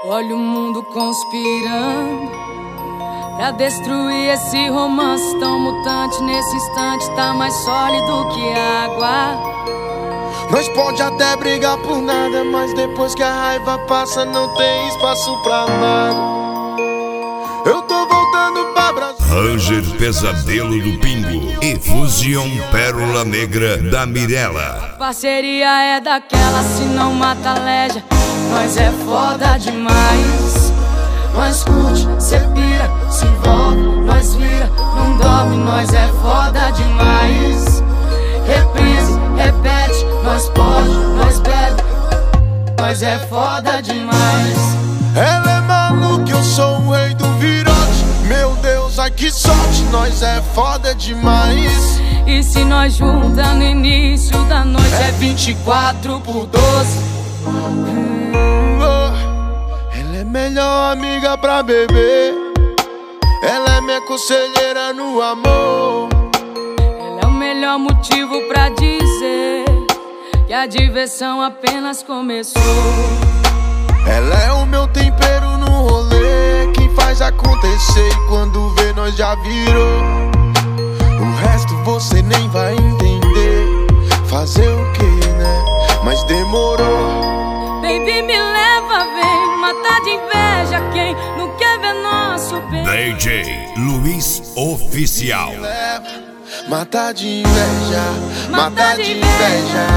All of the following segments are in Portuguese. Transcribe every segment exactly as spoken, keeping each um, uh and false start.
Olha o mundo conspirando pra destruir esse romance tão mutante. Nesse instante tá mais sólido que água. Nós pode até brigar por nada, mas depois que a raiva passa não tem espaço pra nada. Eu tô voltando pra Brasília. Ranger Pesadelo do Pingo e Fusion Pérola Negra da Mirella. Parceria é daquela, se não mata leja. Nós é foda demais. Nós curte, cê pira, se envolve, nós vira, não dorme. Nós é foda demais. Reprise, repete, nós pode, nós bebe. Nós é foda demais. Ela é maluca, eu sou o rei do virote. Meu Deus, ai que sorte, nós é foda demais. E se nós junta no início da noite é vinte e quatro por doze. hum, oh. Ela é melhor amiga pra beber. Ela é minha conselheira no amor. Ela é o melhor motivo pra dizer que a diversão apenas começou. Ela é o meu tempero no rolê, quem faz acontecer e quando vê nós já virou. O resto você nem vai entender. Fazer o que, né? Mas demorou. Baby, me leva, vem matar de inveja quem não quer ver nosso bem. D J Luiz Oficial. Me leva, matar de inveja, matar de inveja.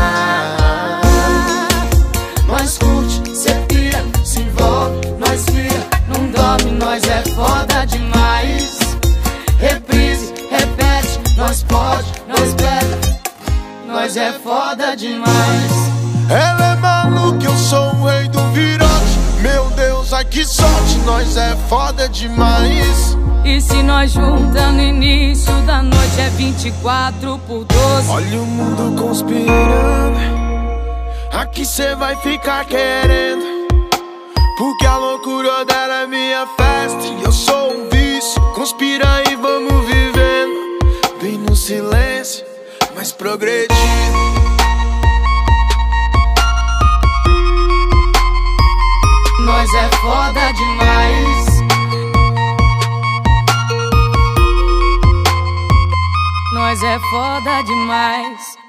Nós curte, cê pira, se envolve, nós vira, não dorme. Nós é foda demais. Reprise, repete, nós pode, nós bebe. Nós é foda demais. Ela é maluca, eu sou o rei do virote. Meu Deus, ai que sorte, nós é foda demais. E se nós junta no início da noite é vinte e quatro por doze. Olha o mundo conspirando. Aqui cê vai ficar querendo, porque a loucura dela é minha festa e eu sou um vício. Conspira e vamos vivendo, bem no silêncio, mas progredindo. Nós é foda demais. Nós é foda demais.